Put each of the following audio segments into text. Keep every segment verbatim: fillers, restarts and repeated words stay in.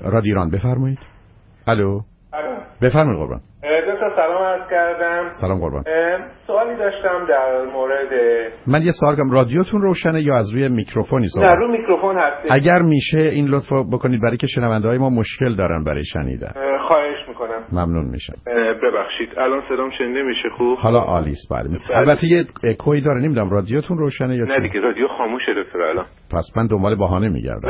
رادیو ایران بفرمایید. الو. بفرمایید قربان. دکتر سلام عرض کردم. سلام قربان. سوالی داشتم در مورد من یه سوال کنم، رادیوتون روشنه یا از روی میکروفونی صحبت؟ نه، روی میکروفون هستید. اگر میشه این لطفو بکنید برای که شنونده‌های ما مشکل دارن برای شنیدن. خواهش میکنم. ممنون میشم. ببخشید الان صدام شنیده میشه خوب؟ حالا عالی است. بله. البته یه اکوئی داره، نمیدونم رادیوتون روشنه یا نه دیگه رادیو خاموشه دکتر الان. پس من دنبال بهانه میگردم.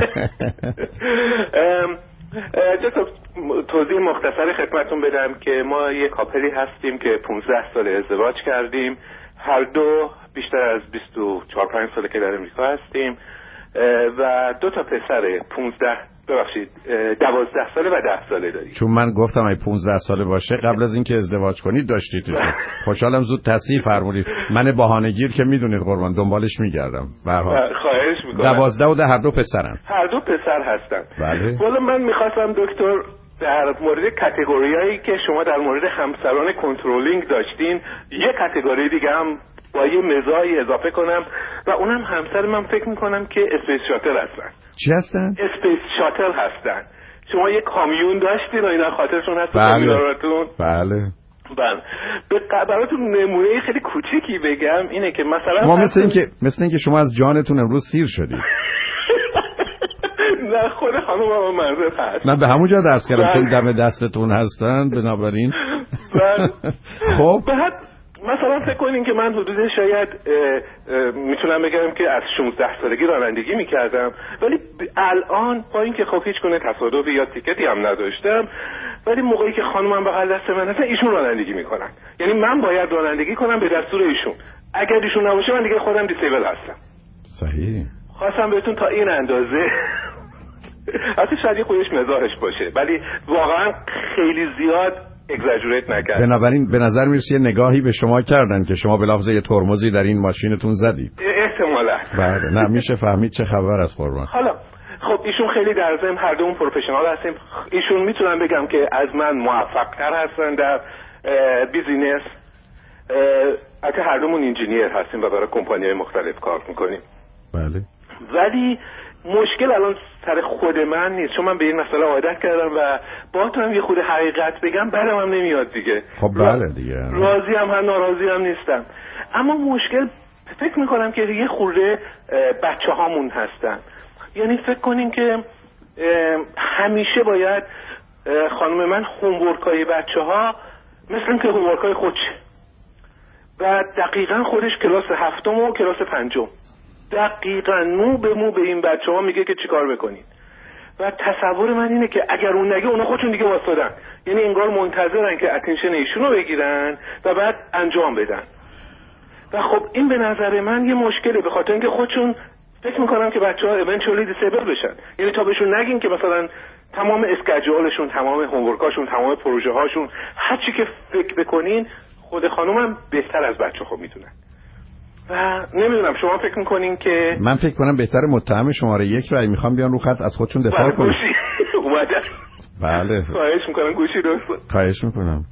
جتا توضیح مختصری خدمتتون بدم که ما یک کاپلی هستیم که پانزده سال ازدواج کردیم، هر دو بیشتر از بیست و چهار پنج ساله که در امریکا هستیم و دو تا پسر پانزده ببخشید دوازده ساله و ده ساله داریم. چون من گفتم ای پانزده ساله باشه قبل از اینکه ازدواج کنید داشتید. خوشحالم زود تصحیح فرمودید. من بهانه‌گیر که میدونید قربان دنبالش میگردم. به هر حال خواهش میکنم. دوازده و ده هر دو پسرن. هر دو پسر هستن. بله. والا من میخواستم دکتر در مورد کاتگوریایی که شما در مورد همسران کنترلینگ داشتین یه کاتگوری دیگه هم با یه مزاحی اضافه کنم و اونم همسر من فکر میکنم که اسپیس شاتل هستن. چی هستن؟ اسپیس شاتل هستن. شما یه کامیون داشتین و اینا خاطرتون هست؟ بله براتون؟ بله بله. به براتون نمونه خیلی کوچیکی بگم اینه که مثلا ما مثل اینکه مثل اینکه شما از جانتون امروز سیر شدید. نه خود خانم ما معذرت هست. من به همون جا درس کردم که دم دستتون هستن بنابراین. خب بعد مثلا فکر کنین که من حدود شاید میتونم بگم که از شانزده سالگی رانندگی میکردم، ولی الان با اینکه خب هیچ گونه تصادفی یا تیکتی هم نداشتم، ولی موقعی که خانومم بغل دست من هستن ایشون رانندگی میکنن. یعنی من باید رانندگی کنم به دستور ایشون. اگر ایشون نباشه من دیگه خودم دیسیبل هستم. صحیح. خواستم بهتون تا این اندازه حتی شاید یه خودش مزاحش باشه ولی واقعا خیلی زیاد اگزاجوریت نکرد. بنابراین به نظر میرسه یه نگاهی به شما کردن که شما به لفظ یه ترمزی در این ماشینتون زدید. احتمالاً. بله. نه میشه فهمید چه خبر است قربان. حالا خب ایشون خیلی در ضمن هر دومون پروفشنال هستیم. ایشون میتونم بگم که از من موفق‌تر هستن در بیزینس. البته هر دومون انجینیر هستیم و برای کمپانی‌های مختلف کار میکنیم. بله. ولی مشکل الان سر خود من نیست، چون من به این مسئله عادت کردم و با تو هم یه خود حقیقت بگم بعدم هم نمیاد دیگه. خب بله دیگه. راضی هم هم ناراضی هم نیستم. اما مشکل فکر میکنم که یه خورده بچه هامون هستن. یعنی فکر کنین که همیشه باید خانم من هومورکای بچه ها مثل این که هومورکای خودشه و دقیقا خودش کلاس هفتم و کلاس پنجم دقیقاً مو به مو به این بچه ها میگه که چیکار بکنید و تصور من اینه که اگر اون نگه اونا خودشون دیگه واسطن، یعنی انگار منتظرن که اتنشن ایشون رو بگیرن و بعد انجام بدن و خب این به نظر من یه مشکله، به خاطر اینکه خودشون فکر میکنم که بچه ها eventually disable بشن. یعنی تا بهشون نگین که مثلا تمام اسکیجولشون، تمام هومورکاشون، تمام پروژه هاشون، هر چی که فکر بکنین خود خانومم بهتر از بچه ها میتونن. و نمیدونم شما فکر میکنین که من فکر کنم بهتر متهم شماره یک رو میخوام بیان رو خط از خودشون دفاع کنن. اومدن. بله. خواهش میکنم گوشی دوست. خواهش میکنم.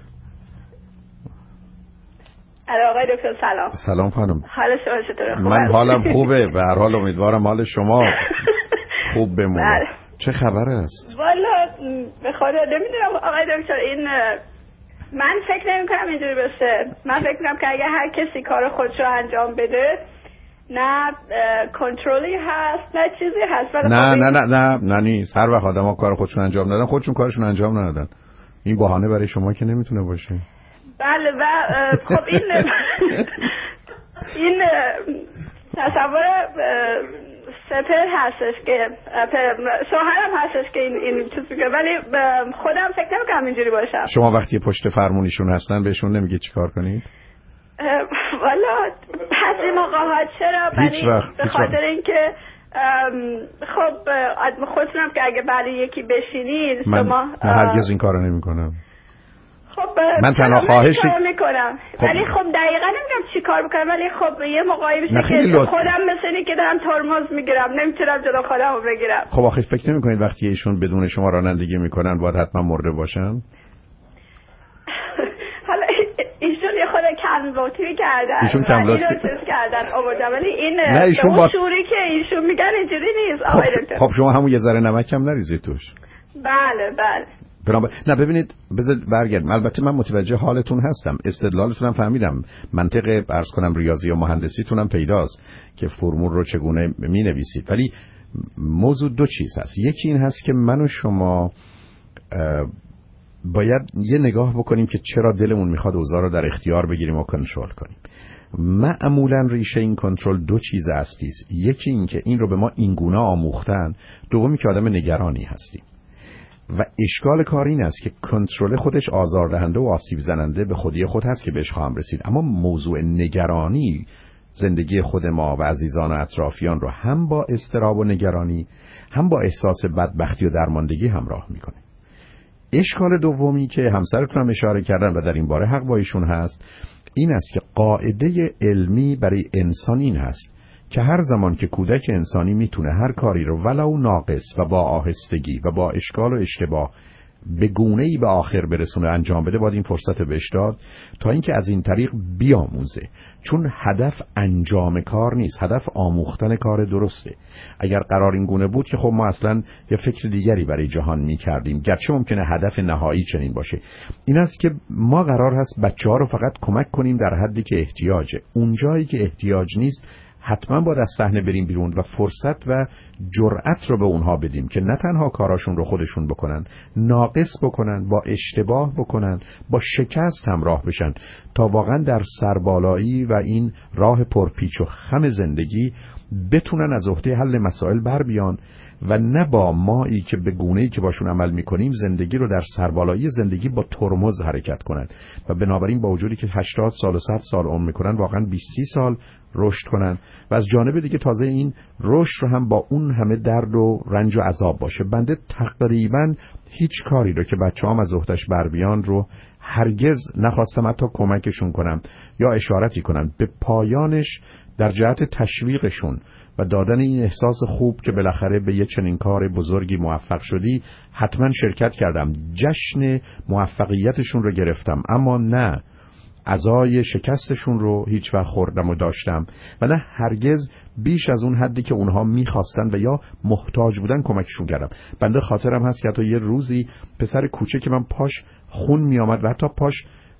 آقای دکتر سلام. سلام خانم. حال شما چطوره؟ من حالم خوبه، به هر حال امیدوارم حال شما خوب بمونه. چه خبر است؟ والا به خدا نمیدونم آقای دکتر، این من فکر نمی کنم اینجوری باشه. من فکر میکنم که اگه هر کسی کار خودش رو انجام بده نه کنترلی هست نه چیزی هست. نه نه نه نه نه نیست. هر وقت آدم‌ها کار خودشون انجام ندادن خودشون کارشون انجام ندادن. این بهانه برای شما که نمیتونه باشه. بله و خب این این تصور سپر هستش که شوهرم هستش که این این چیز میگه، ولی خودم فکر نمی‌کنم اینجوری باشم. شما وقتی پشت فرمونیشون هستن بهشون نمیگه چیکار کنید؟ والا بعضی موقع‌ها چرا، ولی به خاطر اینکه خب خودتونم که اگه برای یکی بشینید من شما من هرگز این کارو نمی‌کنم. خب من تنها خواهش میکنم خب ولی خب دقیقاً نمیدونم چی کار بکنم، ولی خب یه موقعی میشه که لطف. خودم مثل اینه که دارم ترمز میگیرم نمیتونم جلو خودم رو بگیرم. خب آخه فکر نمی‌کنید وقتی ایشون بدون شما رانندگی میکنن باید حتما مرده باشن؟ حالا ایشون یه خود لطفی کردن ایشون کم لطفی کردن آوردن، ولی این نه ایشون با شوری که ایشون میگن اینجوری نیست آقای دکتر. خب شما همون یه ذره نمک هم نریزید توش. بله بله. برام نه ببینید بذار برگردم. البته من متوجه حالتون هستم، استدلالتون هم فهمیدم، منطق عرض کنم ریاضی و مهندسیتون هم پیداست که فرمول رو چگونه می‌نویسید، ولی موضوع دو چیز هست. یکی این هست که من و شما باید یه نگاه بکنیم که چرا دلمون میخواد اوضاع رو در اختیار بگیریم و کنترل کنیم. معمولا ریشه این کنترل دو چیز اصلی است. یکی این که این رو به ما اینگونه آموختن، دومی که آدم نگرانی هستیم. و اشکال کار این است که کنترل خودش آزاردهنده و آسیب زننده به خودی خود هست که بهش خواهم رسید، اما موضوع نگرانی زندگی خود ما و عزیزان و اطرافیان رو هم با اضطراب و نگرانی هم با احساس بدبختی و درماندگی همراه میکنه. اشکال دومی که همسرتون هم اشاره کردن و در این باره حق با ایشون هست، این است که قاعده علمی برای انسان این هست که هر زمان که کودک انسانی میتونه هر کاری رو ولو ناقص و با آهستگی و با اشکال و اشتباه به گونه‌ای به آخر برسونه انجام بده، باید این فرصت بهش داد تا اینکه از این طریق بیاموزه. چون هدف انجام کار نیست، هدف آموختن کار درسته. اگر قرار این گونه بود که خب ما اصلا یه فکر دیگری برای جهان می‌کردیم، گرچه ممکنه هدف نهایی چنین باشه. این است که ما قرار هست بچه‌ها رو فقط کمک کنیم در حدی که احتیاجه. اون جایی که احتیاج نیست حتما باید از صحنه بریم بیرون و فرصت و جرأت رو به اونها بدیم که نه تنها کاراشون رو خودشون بکنن، ناقص بکنن، با اشتباه بکنن، با شکست همراه بشن تا واقعا در سربالایی و این راه پرپیچ و خم زندگی بتونن از عهده حل مسائل بر بیان و نه با مایی که به گونه‌ای که باشون عمل میکنیم زندگی رو در سربالایی زندگی با ترمز حرکت کنن و بنابراین با وجودی که هشتاد سال و صد سال عمر میکنن واقعا بیست سی سال رشد کنن و از جانب دیگه تازه این رشد رو هم با اون همه درد و رنج و عذاب باشه. بنده تقریبا هیچ کاری رو که بچه‌هام از عهده‌اش بر بیان رو هرگز نخواستم حتی کمکشون کنم یا اشارتی کنم. به پایانش در جهت تشویقشون و دادن این احساس خوب که بالاخره به یه چنین کار بزرگی موفق شدی حتما شرکت کردم، جشن موفقیتشون رو گرفتم، اما نه عزای شکستشون رو هیچ وقت خوردم و داشتم و نه هرگز بیش از اون حدی که اونها میخواستن و یا محتاج بودن کمکشون کردم. بنده خاطرم هست که حتی یه روزی پسر کوچه که من پاش خون میامد و حتی پاش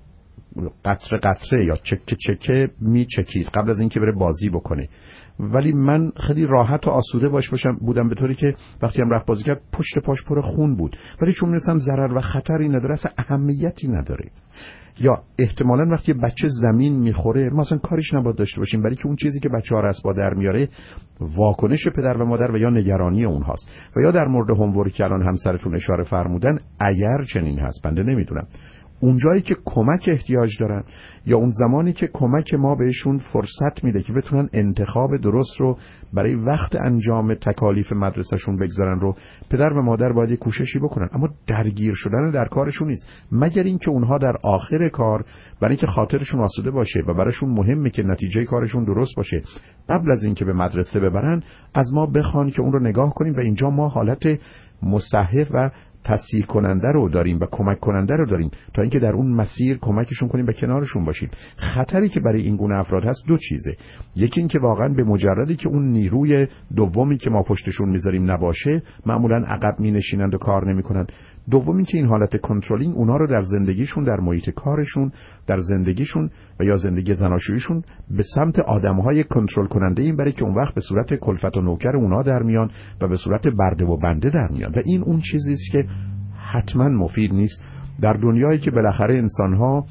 قطره قطره یا چکه چکه میچکید قبل از اینکه بره بازی بکنه، ولی من خیلی راحت و آسوده باش باشم بودم به طوری که وقتی هم رفت بازی کرد پشت پاش پر خون بود، ولی چون میرسم ضرر و خطری نداره، اصلا اهمیتی نداره. یا احتمالاً وقتی بچه زمین میخوره ما اصلا کاریش نباید داشته باشیم، برای که اون چیزی که بچه‌ها از با در میاره واکنش پدر و مادر و یا نگرانی اونهاست. و یا در مورد هومورک که الان همسرتون اشاره فرمودن، اگر چنین هست بنده نمیدونم اونجایی که کمک احتیاج دارن یا اون زمانی که کمک ما بهشون فرصت میده که بتونن انتخاب درست رو برای وقت انجام تکالیف مدرسهشون بگذارن رو پدر و مادر باید کوششی بکنن، اما درگیر شدن در کارشون نیست، مگر اینکه اونها در آخر کار برای اینکه خاطرشون آسوده باشه و براشون مهمه که نتیجه کارشون درست باشه قبل از اینکه به مدرسه ببرن از ما بخوان که اون رو نگاه کنیم و اینجا ما حالت مصحح و تصحیح کننده رو داریم و کمک کننده رو داریم تا اینکه در اون مسیر کمکشون کنیم و کنارشون باشیم. خطری که برای این گونه افراد هست دو چیزه، یکی این که واقعا به مجردی که اون نیروی دومی که ما پشتشون میذاریم نباشه معمولا عقب مینشینند و کار نمیکنند. دومی که این حالت کنترلینگ اونا رو در زندگیشون، در محیط کارشون، در زندگیشون و یا زندگی زناشوییشون به سمت آدمهای کنترل کننده این برای که اون وقت به صورت کلفت و نوکر اونا در میان و به صورت برده و بنده در میان و این اون چیزی است که حتما مفید نیست در دنیایی که بالاخره انسانها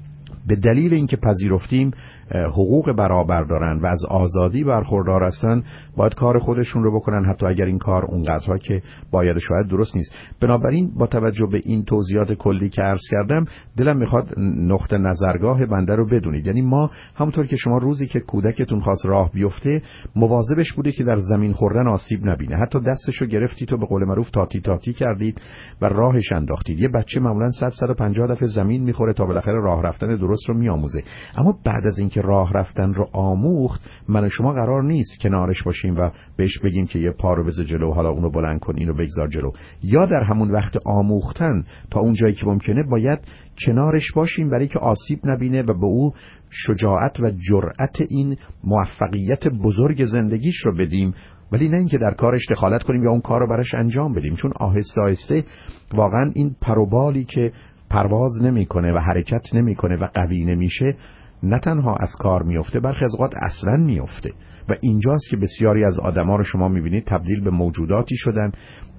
به دلیل اینکه پذیرفتیم حقوق برابر دارن و از آزادی برخوردار هستن باید کار خودشون رو بکنن، حتی اگر این کار اونقدرها که باید شاید درست نیست. بنابراین با توجه به این توضیحات کلی که عرض کردم دلم میخواد نقطه نظرگاه بنده رو بدونید. یعنی ما همونطور که شما روزی که کودکتون خواست راه بیفته مواظبش بودید که در زمین خوردن آسیب نبینه، حتی دستشو گرفتید و به قول معروف تاتی تاتی کردید و راهش انداختید. یه بچه معمولا صد صد و پنجاه دفعه زمین میخوره تا بالاخره راه رفتن درست رو میآموزه، اما بعد از این که راه رفتن رو آموخت، من و شما قرار نیست کنارش باشیم و بهش بگیم که یه پا رو بذار جلو، حالا اونو بلند کن، اینو بگذار جلو. یا در همون وقت آموختن تا اون جایی که ممکنه باید کنارش باشیم برای که آسیب نبینه و به او شجاعت و جرأت این موفقیت بزرگ زندگیش رو بدیم، ولی نه اینکه در کارش دخالت کنیم یا اون کار رو براش انجام بدیم. چون آهسته آهسته واقعا این پروبالی که پرواز نمیکنه و حرکت نمیکنه و قوی نمیشه، نه تنها از کار میفته، برخی از اوقات اصلا میفته. و اینجاست که بسیاری از آدما رو شما میبینید تبدیل به موجوداتی شدن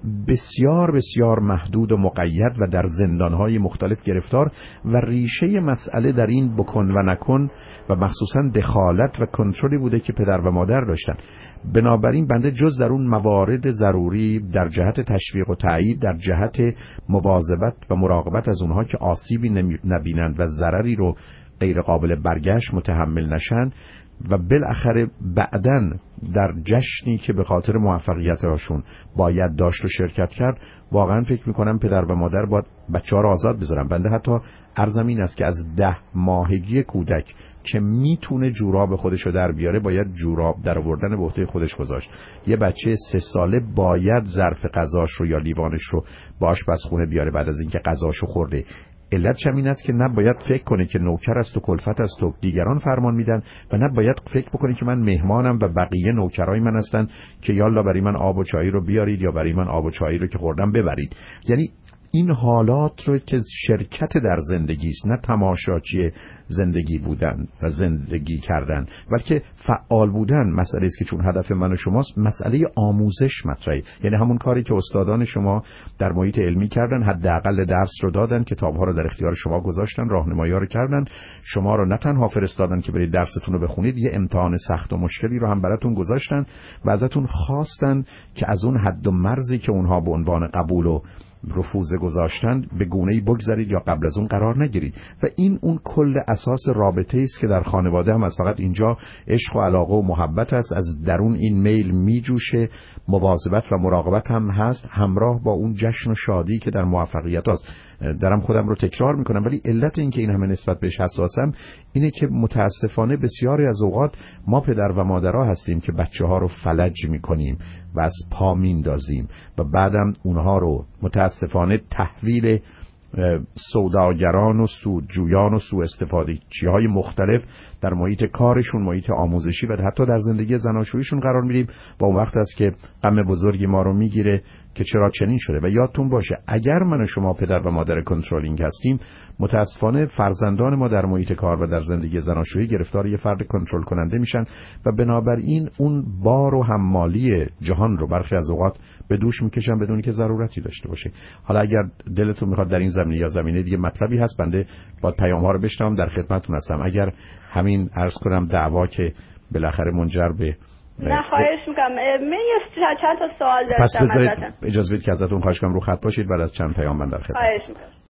بسیار بسیار محدود و مقید و در زندانهای مختلف گرفتار، و ریشه مسئله در این بکن و نکن و مخصوصا دخالت و کنترلی بوده که پدر و مادر داشتن. بنابراین بنده جز در اون موارد ضروری در جهت تشویق و تأیید، در جهت مواظبت و مراقبت از اونها که آسیبی نبینند و ضرری رو غیر قابل برگشت متحمل نشن، و بالاخره بعداً در جشنی که به خاطر موفقیتشون باید داشت و شرکت کرد، واقعا فکر میکنم پدر و مادر باید بچه‌ها رو آزاد بذارن. بنده حتی عرضم این است که از ده ماهگی کودک که میتونه جوراب خودش رو در بیاره، باید جوراب در آوردن به عهده خودش گذاشت. یه بچه سه ساله باید ظرف غذاش رو یا لیوانش رو با آشپزخونه بیاره بعد از اینکه غذاشو خورده. علتش هم این است که نباید فکر کنه که نوکر است و کلفت است و دیگران فرمان میدن، و نباید فکر بکنه که من مهمانم و بقیه نوکرای من هستن که یالا برای من آب و چایی رو بیارید یا برای من آب و چایی رو که خوردم ببرید. یعنی این حالات رو که شرکت در زندگی است، نه تماشاچی زندگی بودن و زندگی کردن، بلکه فعال بودن مسئله است که چون هدف من و شماست، مسئله آموزش مطرحه. یعنی همون کاری که استادان شما در محیط علمی کردن، حداقل درس رو دادن، کتاب‌ها رو در اختیار شما گذاشتن، راهنمایی رو کردن، شما رو نه تنها فرستادن که برید درستون رو بخونید، یه امتحان سخت و مشکلی رو هم براتون گذاشتن و ازتون خواستن که از اون حد و مرزی که اونها به عنوان قبول و رفوزه گذاشتن به گونه‌ای بگذارید یا قبل از اون قرار نگیرید. و این اون کل اساس رابطه است که در خانواده هم از فقط اینجا عشق و علاقه و محبت است، از درون این میل میجوشه، مواظبت و مراقبت هم هست، همراه با اون جشن و شادی که در موفقیت هست. درم خودم رو تکرار میکنم، ولی علت این که این همه نسبت بهش حساسم اینه که متاسفانه بسیاری از اوقات ما پدر و مادرها هستیم که بچه ها رو فلج میکنیم و از پا میندازیم و بعدم اونها رو متاسفانه تحویل سوداگران و سودجویان و سوء استفاده چیهای مختلف در محیط کارشون، محیط آموزشی و حتی در زندگی زناشوییشون قرار میدیم و اون وقت است که غم بزرگی ما رو میگیره که چرا چنین شده. و یادتون باشه اگر من و شما پدر و مادر کنترلینگ هستیم، متاسفانه فرزندان ما در محیط کار و در زندگی زناشویی گرفتار یه فرد کنترل کننده میشن و بنابراین اون بار و حمالی جهان رو برخی از اوقات به دوش میکشن بدون که ضرورتی داشته باشه. حالا اگر دلتون میخواد در این زمینه یا زمینه دیگه مطلبی هست، بنده با پیام ها رو بشنوم، در خدمتتون هستم. اگر همین عرض کنم دعوا که بالاخره منجر به نه خواهش میکنم، من یه چند تا سوال داشتم. پس بذارید اجازه بدید که ازتون خواهش کنم رو خط باشید، بعد از چند پیام من در خدمت. خواهش میکنم.